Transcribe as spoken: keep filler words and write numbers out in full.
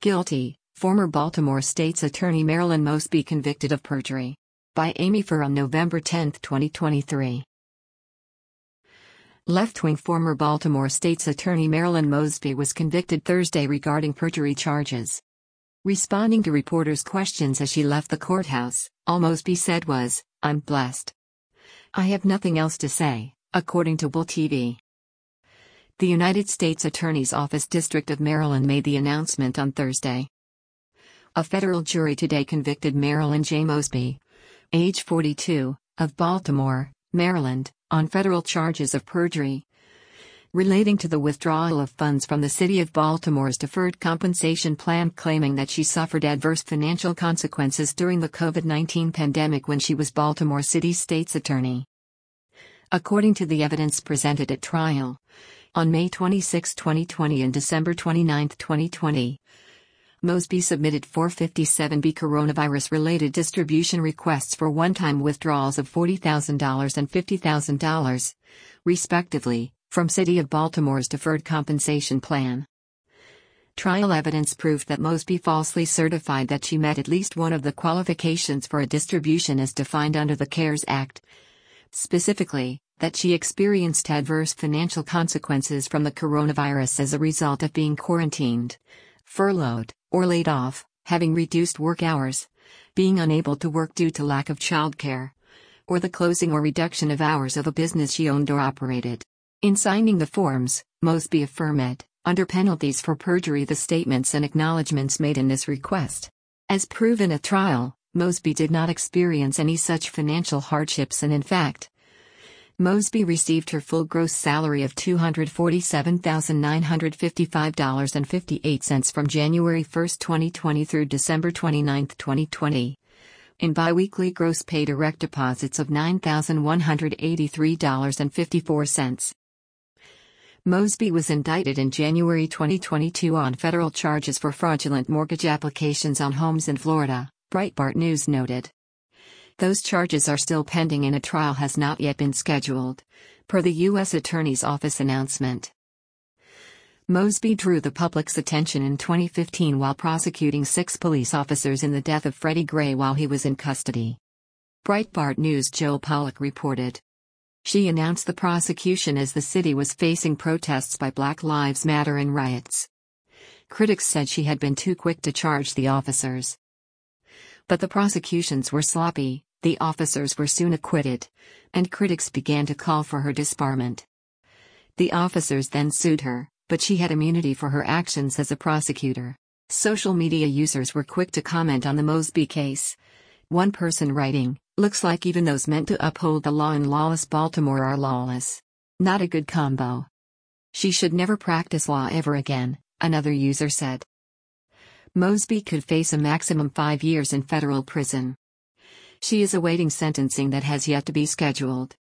Guilty, former Baltimore State's Attorney Marilyn Mosby convicted of perjury. By Amy Furr on November tenth, twenty twenty-three. Left-wing former Baltimore State's Attorney Marilyn Mosby was convicted Thursday regarding perjury charges. Responding to reporters' questions as she left the courthouse, all Mosby said was, "I'm blessed. I have nothing else to say," according to Bull T V. The United States Attorney's Office District of Maryland made the announcement on Thursday. A federal jury today convicted Marilyn J. Mosby, age forty-two, of Baltimore, Maryland, on federal charges of perjury relating to the withdrawal of funds from the City of Baltimore's Deferred Compensation Plan, claiming that she suffered adverse financial consequences during the COVID nineteen pandemic when she was Baltimore City State's attorney. According to the evidence presented at trial, on May twenty-sixth, twenty twenty and December twenty-ninth, twenty twenty, Mosby submitted four fifty-seven B coronavirus-related distribution requests for one-time withdrawals of forty thousand dollars and fifty thousand dollars, respectively, from City of Baltimore's Deferred Compensation Plan. Trial evidence proved that Mosby falsely certified that she met at least one of the qualifications for a distribution as defined under the CARES Act. Specifically, that she experienced adverse financial consequences from the coronavirus as a result of being quarantined, furloughed, or laid off, having reduced work hours, being unable to work due to lack of childcare, or the closing or reduction of hours of a business she owned or operated. In signing the forms, Mosby affirmed, under penalties for perjury, the statements and acknowledgments made in this request. As proven at trial, Mosby did not experience any such financial hardships, and in fact, Mosby received her full gross salary of two hundred forty-seven thousand nine hundred fifty-five dollars and fifty-eight cents from January first, twenty twenty through December twenty-ninth, twenty twenty, in biweekly gross pay direct deposits of nine thousand one hundred eighty-three dollars and fifty-four cents. Mosby was indicted in January twenty twenty-two on federal charges for fraudulent mortgage applications on homes in Florida, Breitbart News noted. Those charges are still pending and a trial has not yet been scheduled, per the U S Attorney's Office announcement. Mosby drew the public's attention in twenty fifteen while prosecuting six police officers in the death of Freddie Gray while he was in custody. Breitbart News' Joel Pollack reported. She announced the prosecution as the city was facing protests by Black Lives Matter and riots. Critics said she had been too quick to charge the officers. But the prosecutions were sloppy, the officers were soon acquitted, and critics began to call for her disbarment. The officers then sued her, but she had immunity for her actions as a prosecutor. Social media users were quick to comment on the Mosby case. One person writing, "Looks like even those meant to uphold the law in lawless Baltimore are lawless. Not a good combo. She should never practice law ever again," another user said. Mosby could face a maximum five years in federal prison. She is awaiting sentencing that has yet to be scheduled.